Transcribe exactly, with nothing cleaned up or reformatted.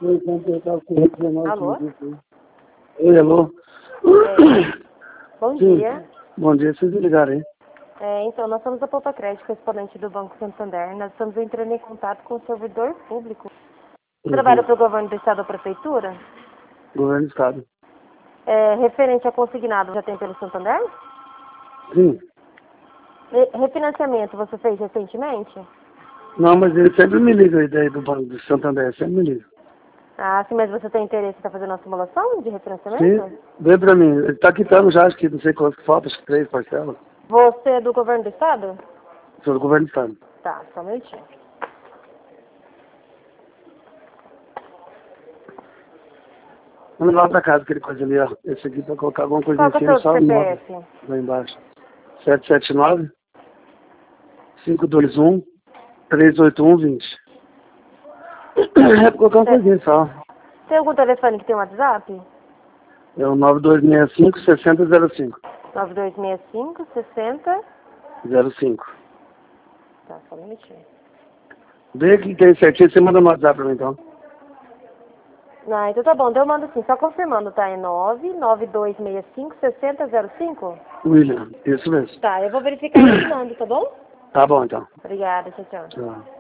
Alô? Oi, alô? É, bom Sim. dia. Bom dia, vocês ligaram, hein? É, então, nós somos a Poupa Crédito, correspondente do Banco Santander. Nós estamos entrando em contato com o servidor público. Você trabalha Uhum. para o governo do estado ou prefeitura? Governo do Estado. É, referente a consignado, já tem pelo Santander? Sim. Re- Refinanciamento, você fez recentemente? Não, mas ele sempre me liga aí daí do Banco do Santander, sempre me liga. Ah, sim, mas você tem interesse em estar fazendo uma simulação de refinanciamento? Sim, vê pra mim. Ele tá quitando já, acho que não sei quanto que falta, acho que três parcelas. Você é do governo do estado? Sou do Governo do Estado. Tá, só um minutinho. Manda lá pra casa aquele coisa ali, ó. Esse aqui pra colocar alguma coisa Qual em que é o cima, seu só nove C P F? lá embaixo. sete sete nove, cinco dois um, três oito um, vinte. É pra colocar uma Você- coisinha só. Tem algum telefone que tem WhatsApp? É o nove dois seis cinco, seis zero zero cinco. nove dois seis cinco, sessenta. zero cinco. Tá, só um minutinho. Vê aqui que é certinho, você manda no WhatsApp pra mim então. Ah, então tá bom, então eu mando sim, só confirmando, tá? É nove nove dois seis cinco, sessenta zero cinco? William, isso mesmo. Tá, eu vou verificar e eu te mando, tá bom? Tá bom então. Obrigada, tchau, tchau. Tchau.